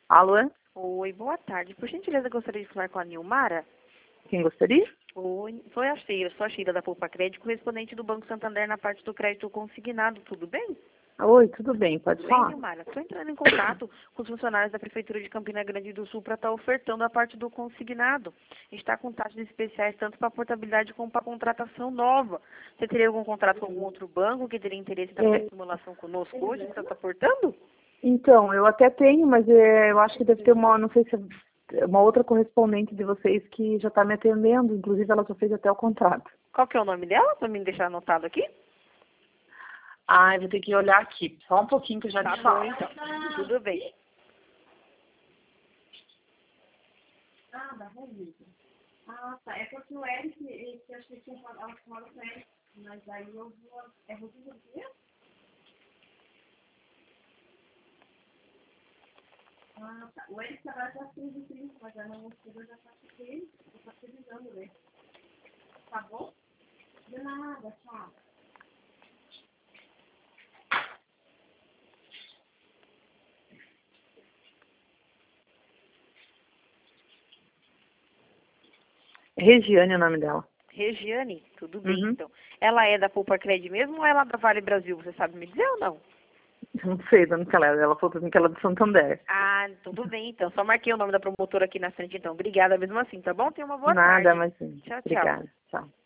Alô? Oi, boa tarde. Por gentileza, gostaria de falar com a Nilmara. Quem gostaria? Oi, sou a Sheila da Poupa Crédito, correspondente do Banco Santander na parte do crédito consignado. Tudo bem? Oi, tudo bem, pode Tudo bem, falar? Nilmara? Estou entrando em contato com os funcionários da Prefeitura de Campina Grande do Sul para estar ofertando a parte do consignado. A gente está com taxas especiais tanto para portabilidade como para contratação nova. Você teria algum contrato com algum outro banco que teria interesse em fazer simulação conosco hoje? Você está aportando? Então, eu até tenho, mas eu acho que deve ter não sei se é uma outra correspondente de vocês que já está me atendendo, inclusive ela já fez até o contrato. Qual que é o nome dela, para me deixar anotado aqui? Ah, eu vou ter que olhar aqui, só um pouquinho que eu já Tá te bom, falo. então. Tudo bem. Ah, da Romilda. Ah, tá. É porque o Eric, que acho que ele tinha falado com o Eric, mas aí eu vou... É Romilda mesmo? Ah, tá. O Eric agora já fez o trinco, mas a minha filha já tá aqui, eu tô utilizando ele. Tá bom? De nada, tchau. Regiane é o nome dela. Regiane, tudo bem, Uhum. então. Ela é da Poupa Crédito mesmo ou ela é da Vale Brasil? Você sabe me dizer ou não? Não sei de onde que ela é, ela falou pra mim que ela é de Santander. Ah, tudo bem, então. Só marquei o nome da promotora aqui na frente, então. Obrigada mesmo assim, tá bom? Tenha uma boa Nada, tarde. mas sim. Tchau, tchau. Obrigada. Tchau.